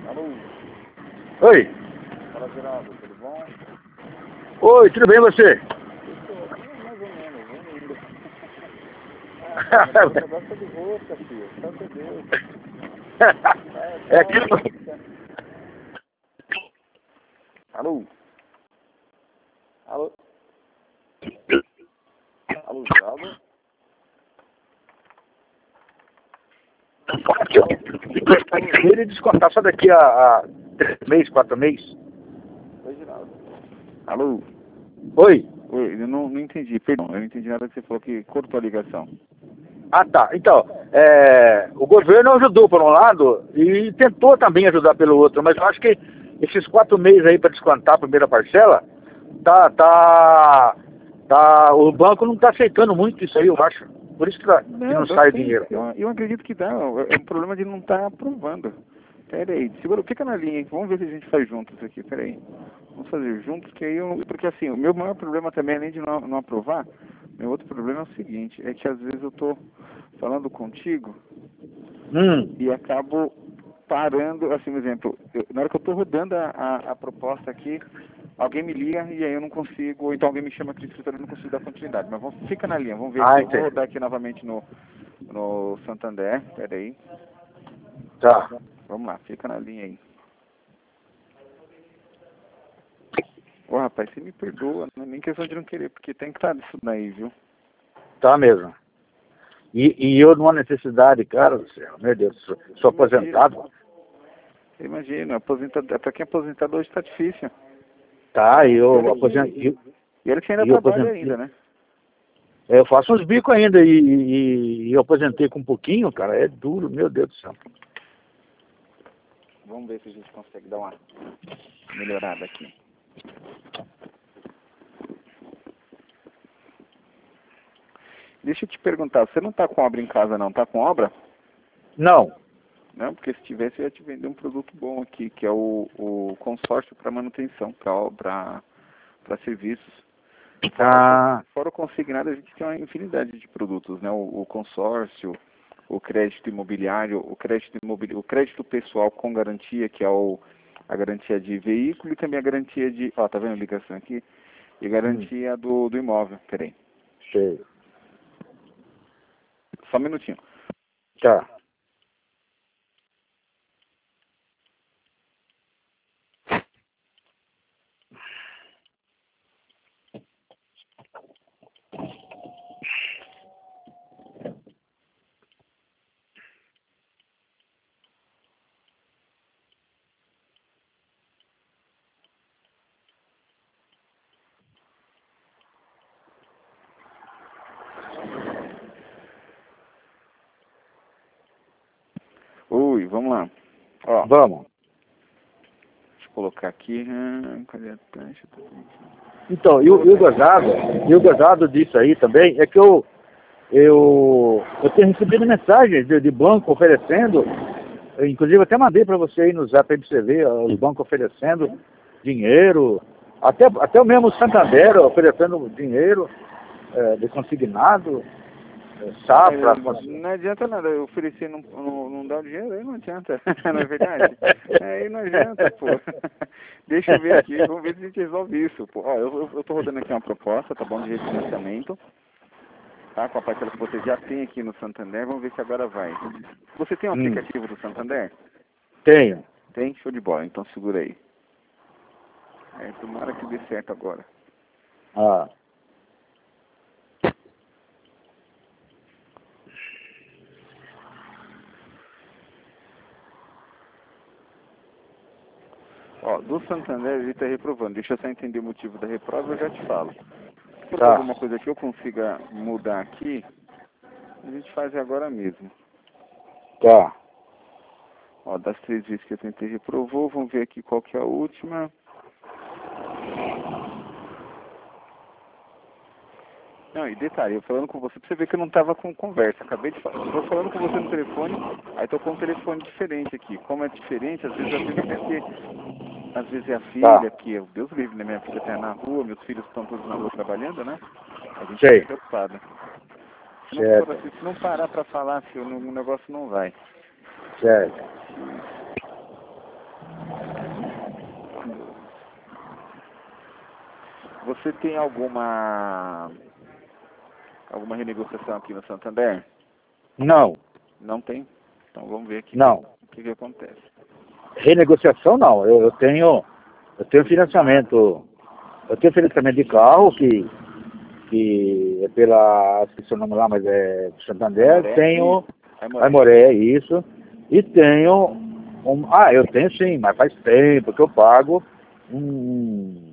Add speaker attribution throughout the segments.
Speaker 1: Alô?
Speaker 2: Oi.
Speaker 1: Fala, Geraldo, tudo bom?
Speaker 2: Oi, tudo bem e você?
Speaker 1: Mais ou menos, vem indo. O negócio é de rosca, filho. Santo Deus.
Speaker 2: É aquilo.
Speaker 1: Alô? Alô? Alô, Geraldo?
Speaker 2: Ele descontar só daqui a 3 meses, 4 meses.
Speaker 1: Oi, Geraldo. Alô?
Speaker 2: Oi.
Speaker 1: Oi, eu não entendi, perdão. Eu não entendi nada que você falou que cortou a ligação.
Speaker 2: Ah, tá. Então, o governo ajudou por um lado e tentou também ajudar pelo outro, mas eu acho que esses 4 meses aí para descontar a primeira parcela, o banco não está aceitando muito isso aí, eu acho. Por isso que não
Speaker 1: Dá
Speaker 2: sai o
Speaker 1: sim.
Speaker 2: dinheiro.
Speaker 1: Eu acredito que dá. É um problema de não estar aprovando. Pera aí, segura, fica na linha, vamos ver se a gente faz juntos aqui, pera aí. Vamos fazer juntos, que aí porque assim, o meu maior problema também, além de não aprovar, meu outro problema é o seguinte, é que às vezes eu tô falando contigo e acabo parando, assim, por exemplo, na hora que eu tô rodando a proposta aqui, alguém me liga e aí eu não consigo, ou então alguém me chama aqui no escritório e eu não consigo dar continuidade. Mas fica na linha, vamos ver aqui. Eu vou rodar aqui novamente no Santander, pera aí.
Speaker 2: Tá.
Speaker 1: Vamos lá, fica na linha aí. Ô rapaz, você me perdoa, não é nem questão de não querer, porque tem que estar disso daí, viu?
Speaker 2: Tá mesmo. E eu numa necessidade, cara do céu, meu Deus, sou aposentado.
Speaker 1: Imagina, pra quem é aposentado hoje tá difícil.
Speaker 2: Tá, e eu aposentei.
Speaker 1: E olha que você ainda trabalha ainda, né?
Speaker 2: Eu faço uns bicos ainda e eu aposentei com um pouquinho, cara, é duro, meu Deus do céu.
Speaker 1: Vamos ver se a gente consegue dar uma melhorada aqui. Deixa eu te perguntar, você não tá com obra em casa não, tá com obra?
Speaker 2: Não.
Speaker 1: Não, porque se tivesse eu ia te vender um produto bom aqui, que é o consórcio para manutenção, para serviços. Fora o consignado, a gente tem uma infinidade de produtos, né? O consórcio, o crédito imobiliário, o crédito pessoal com garantia, que é a garantia de veículo e também a garantia de... Ó, tá vendo a ligação aqui? E garantia do imóvel. Peraí.
Speaker 2: Sei.
Speaker 1: Só um minutinho.
Speaker 2: Tá.
Speaker 1: Ui, vamos lá. Ó,
Speaker 2: Vamos.
Speaker 1: deixa eu colocar aqui. Cadê a taxa?
Speaker 2: Então, e o gozado disso aí também é que eu tenho recebido mensagens de banco oferecendo, inclusive até mandei para você aí no Zap aí pra você ver, os bancos oferecendo dinheiro, até o mesmo Santander oferecendo dinheiro de consignado, safra.
Speaker 1: Não adianta nada, eu oferecer não dá o dinheiro, aí não adianta, não é verdade? Aí não adianta, pô. Deixa eu ver aqui, vamos ver se a gente resolve isso, pô. Ó, eu tô rodando aqui uma proposta, tá bom, de refinanciamento, tá? Com a parcela que você já tem aqui no Santander, vamos ver se agora vai. Você tem um aplicativo do Santander?
Speaker 2: Tenho.
Speaker 1: Tem? Show de bola, então segura aí. Tomara que dê certo agora.
Speaker 2: Ah.
Speaker 1: Ó, do Santander ele está reprovando. Deixa eu só entender o motivo da reprova, eu já te falo. Se for alguma coisa que eu consiga mudar aqui, a gente faz agora mesmo.
Speaker 2: Tá.
Speaker 1: Ó, das 3 vezes que eu tentei reprovou, vamos ver aqui qual que é a última. Não, e detalhe, eu falando com você, pra você ver que eu não tava com conversa. Acabei de falar, eu tô falando com você no telefone, aí tô com um telefone diferente aqui. Como é diferente, às vezes às vezes é a filha, que Deus livre, né? Minha filha tá na rua, meus filhos estão todos na rua trabalhando, né? A gente fica preocupado. Se não parar pra falar, filho, o negócio não vai.
Speaker 2: Certo.
Speaker 1: Você tem alguma renegociação aqui no Santander?
Speaker 2: Não,
Speaker 1: Não tem? Então vamos ver aqui
Speaker 2: não.
Speaker 1: o que acontece.
Speaker 2: Renegociação não. Eu tenho financiamento. Eu tenho financiamento de carro que é pela, esqueci o nome lá, mas é Santander.
Speaker 1: Aimoré?
Speaker 2: Tenho
Speaker 1: Aimoré.
Speaker 2: Aimoré, isso. E tenho eu tenho sim, mas faz tempo que eu pago um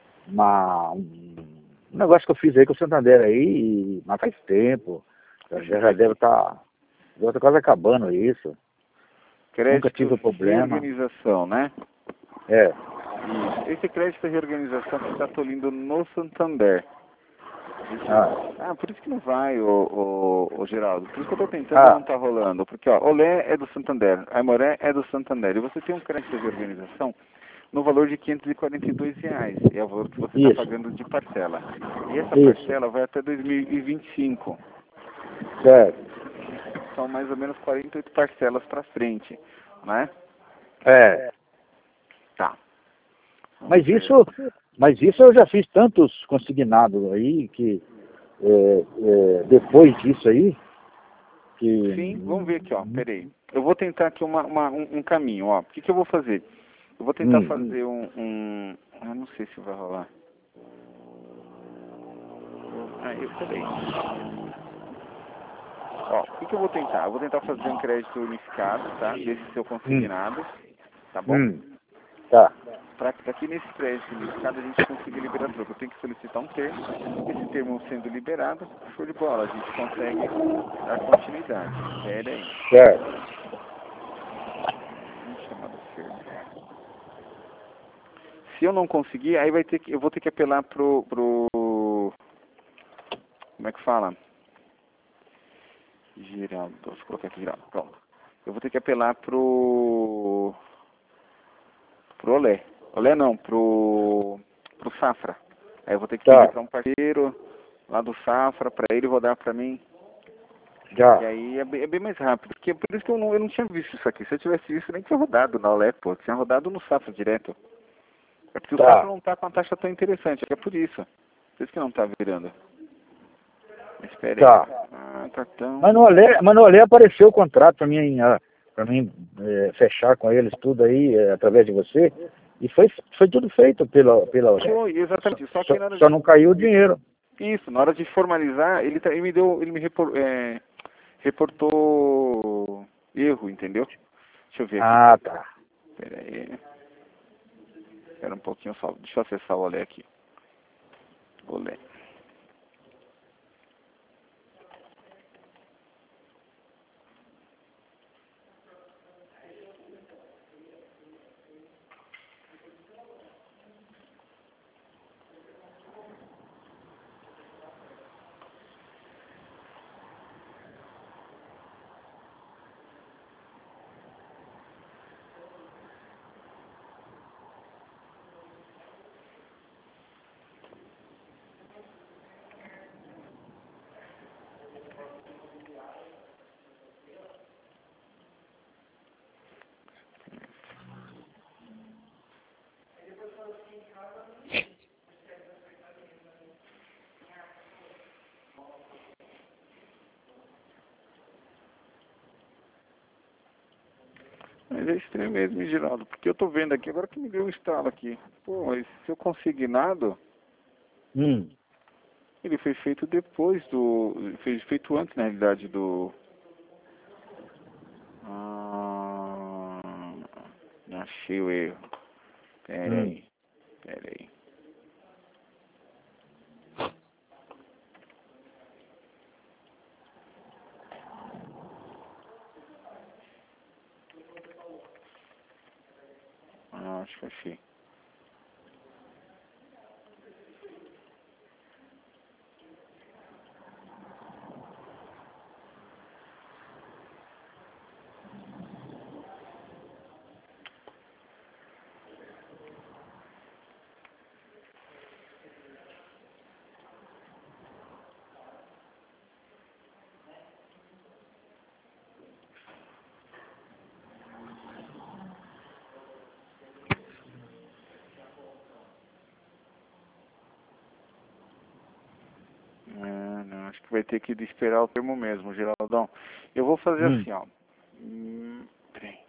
Speaker 2: negócio que eu fiz aí com o Santander aí, mas faz tempo. Já deve estar quase acabando isso. Nunca tive
Speaker 1: Crédito
Speaker 2: problema.
Speaker 1: reorganização, né?
Speaker 2: É.
Speaker 1: Isso. Esse crédito de reorganização que está tolindo no Santander. Por isso que não vai, o Geraldo. Por isso que eu estou tentando não tá rolando. Porque, ó, Olé é do Santander, Aimoré é do Santander. E você tem um crédito de organização no valor de R$ 542. É o valor que você está pagando de parcela. E essa parcela vai até 2025.
Speaker 2: Certo.
Speaker 1: São mais ou menos 48 parcelas para frente, né?
Speaker 2: É.
Speaker 1: Tá.
Speaker 2: Mas isso eu já fiz tantos consignados aí que depois disso aí que...
Speaker 1: Sim, vamos ver aqui, ó. Peraí. Eu vou tentar aqui um caminho, ó. O que eu vou fazer? Eu vou tentar fazer eu não sei se vai rolar. Peraí. Ó, o que eu vou tentar? Eu vou tentar fazer um crédito unificado, tá? Desse seu consignado, tá bom?
Speaker 2: Tá.
Speaker 1: Para que aqui nesse crédito unificado a gente consiga liberar troco. Eu tenho que solicitar um termo. Esse termo sendo liberado, show de bola. A gente consegue dar continuidade. Pera aí.
Speaker 2: Certo.
Speaker 1: Vamos chamar do termo. Se eu não conseguir, aí eu vou ter que apelar pro como é que fala? Geraldo, deixa eu colocar aqui Geraldo, pronto. Eu vou ter que apelar pro Olé. Olé não, pro Safra. Aí eu vou ter que pedir para um parceiro lá do Safra, para ele rodar para mim.
Speaker 2: Já.
Speaker 1: E aí é bem mais rápido. Porque por isso que eu não tinha visto isso aqui. Se eu tivesse visto, nem tinha rodado na Olé, pô. Tinha rodado no Safra direto. É porque o Safra não tá com uma taxa tão interessante. É por isso. Por isso que não tá virando. Mas espera aí. Cartão.
Speaker 2: Mas no Olé apareceu o contrato para mim fechar com eles tudo aí através de você. E foi tudo feito pela Olé.
Speaker 1: Foi, exatamente.
Speaker 2: Só não caiu o dinheiro.
Speaker 1: Isso, na hora de formalizar, ele me reportou erro, entendeu? Deixa eu ver aqui.
Speaker 2: Tá.
Speaker 1: Pera aí. Espera um pouquinho só. Deixa eu acessar o Olé aqui. Olé. Mas é estranho mesmo, hein, Geraldo, porque eu tô vendo aqui, agora que me deu um estalo aqui. Pô, mas seu consignado, ele foi feito depois foi feito antes, na realidade, achei o erro. Pera aí. Acho que achei. vai ter que esperar o termo mesmo, Geraldão. Eu vou fazer assim, ó. Peraí.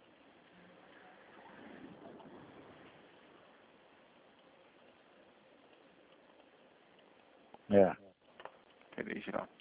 Speaker 1: Peraí, Geraldo.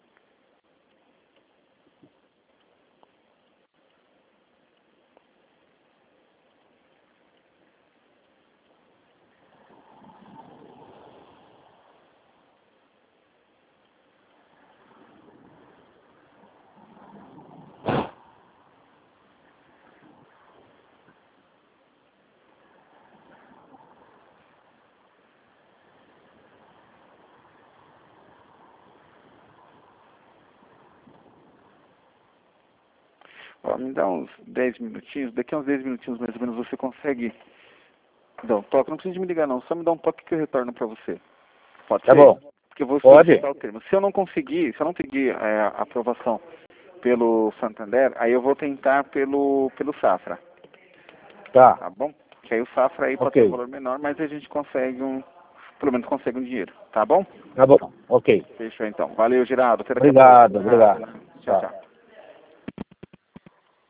Speaker 1: Ó, me dá uns 10 minutinhos, daqui a uns 10 minutinhos mais ou menos você consegue dar um toque, não precisa de me ligar não, só me dá um toque que eu retorno para você. Pode ser?
Speaker 2: Tá bom.
Speaker 1: Porque eu vou
Speaker 2: Pode.
Speaker 1: solicitar o termo. Se eu não conseguir a aprovação pelo Santander, aí eu vou tentar pelo Safra. Tá bom? Que aí o Safra aí pode ter um valor menor, mas a gente consegue pelo menos consegue um dinheiro. Tá bom?
Speaker 2: Tá bom. Ok.
Speaker 1: Fechou então. Valeu, Geraldo.
Speaker 2: Obrigado.
Speaker 1: Tchau, tchau.